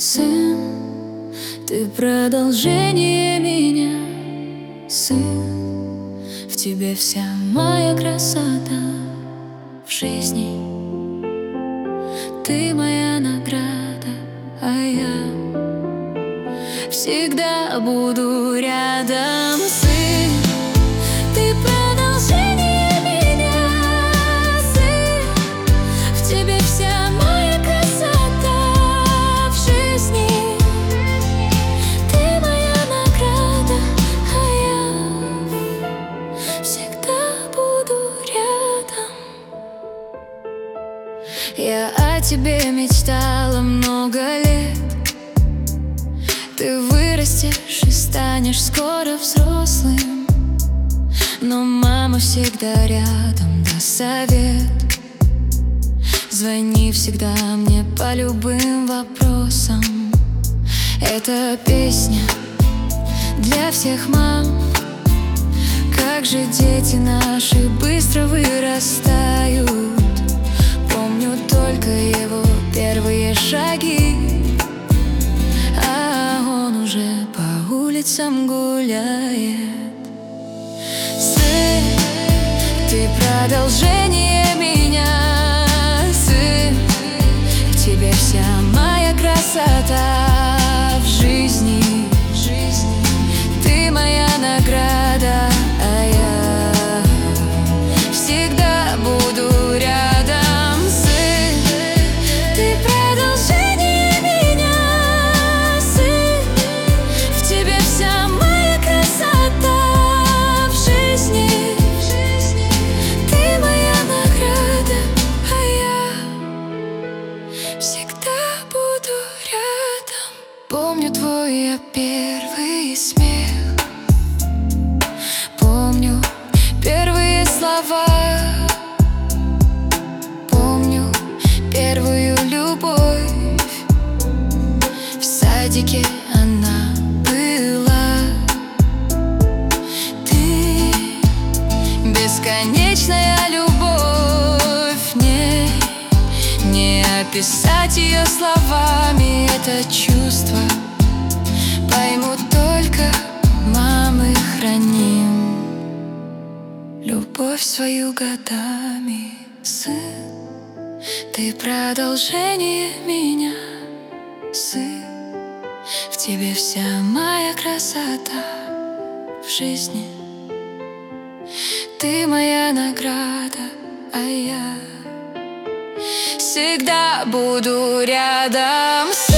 Сын, ты продолжение меня. Сын, в тебе вся моя красота в жизни. Ты моя награда, а я всегда буду рядом. Сын, ты продолжение меня. Сын, в тебе вся моя красота в жизни. Ты моя награда, а я всегда буду рядом. Я о тебе мечтала много лет. Ты вырастешь и станешь скоро взрослым, но мама всегда рядом даст совет. Звони всегда мне по любым вопросам. Эта песня для всех мам. Как же дети наши быстро вырастают. Помню только его первые шаги, а он уже по улицам гуляет. Сын, ты продолжение меня. Сын, в тебе вся моя красота в жизни. Ты моя награда, а я всегда буду рядом. Сын, ты продолжение меня. Сын, в тебе вся моя красота в жизни. Ты моя награда, а я всегда буду рядом. Помню твой я первый смех. Помню первые слова. Помню первую любовь. В садике она была. Ты бесконечная любовь. Не описать ее словами. Это чувство поймут только мамы. Храним любовь свою годами. Сын, ты продолжение меня. Сын, в тебе вся моя красота в жизни. Ты моя награда, а я всегда буду рядом.